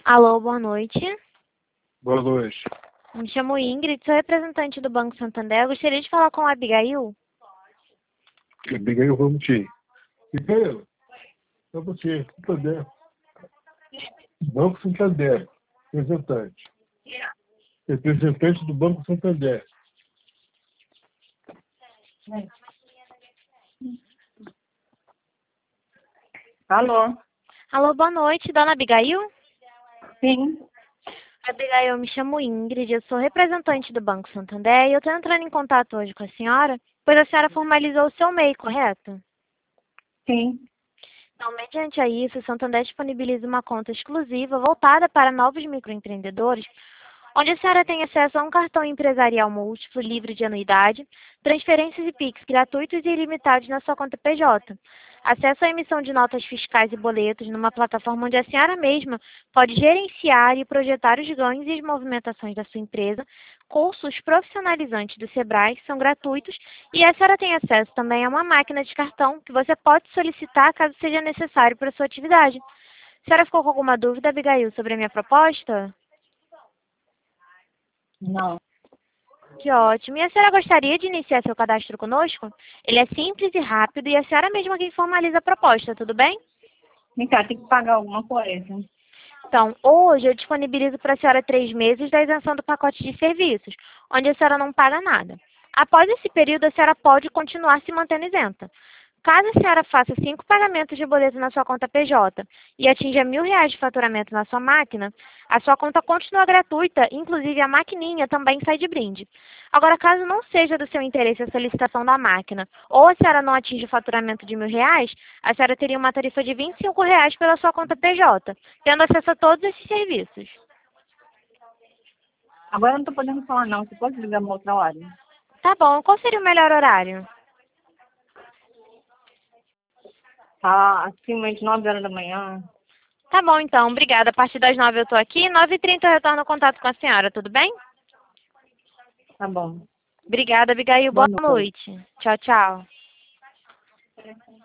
Alô, boa noite. Boa noite. Me chamo Ingrid, sou representante do Banco Santander. Eu gostaria de falar com a Abigail. Abigail Ramoti. Abigail, é você, Santander. Banco Santander, representante. Representante do Banco Santander. Alô? Alô, boa noite, dona Abigail? Sim. Abigail, eu me chamo Ingrid, eu sou representante do Banco Santander e eu estou entrando em contato hoje com a senhora, pois a senhora formalizou o seu MEI, correto? Sim. Então, mediante a isso, o Santander disponibiliza uma conta exclusiva voltada para novos microempreendedores, onde a senhora tem acesso a um cartão empresarial múltiplo livre de anuidade, transferências e Pix gratuitos e ilimitados na sua conta PJ, acesso à emissão de notas fiscais e boletos numa plataforma onde a senhora mesma pode gerenciar e projetar os ganhos e as movimentações da sua empresa, cursos profissionalizantes do Sebrae, que são gratuitos, e a senhora tem acesso também a uma máquina de cartão que você pode solicitar caso seja necessário para a sua atividade. A senhora ficou com alguma dúvida, Abigail, sobre a minha proposta? Não. Que ótimo. E a senhora gostaria de iniciar seu cadastro conosco? Ele é simples e rápido e a senhora mesma quem formaliza a proposta, tudo bem? Vem cá, tem que pagar alguma coisa. Então, hoje eu disponibilizo para a senhora 3 meses da isenção do pacote de serviços, onde a senhora não paga nada. Após esse período, a senhora pode continuar se mantendo isenta. Caso a senhora faça 5 pagamentos de boleto na sua conta PJ e atinja R$ 1.000 de faturamento na sua máquina, a sua conta continua gratuita, inclusive a maquininha também sai de brinde. Agora, caso não seja do seu interesse a solicitação da máquina ou a senhora não atinja o faturamento de R$ 1.000, a senhora teria uma tarifa de R$ 25 pela sua conta PJ, tendo acesso a todos esses serviços. Agora eu não tô podendo falar não. Você pode ligar uma outra hora? Tá bom, qual seria o melhor horário? Tá acima de 9 horas da manhã. Tá bom, então. Obrigada. A partir das 9 eu tô aqui. 9h30 eu retorno o contato com a senhora, tudo bem? Tá bom. Obrigada, Abigail. Boa Boa noite. noite. Tchau, tchau.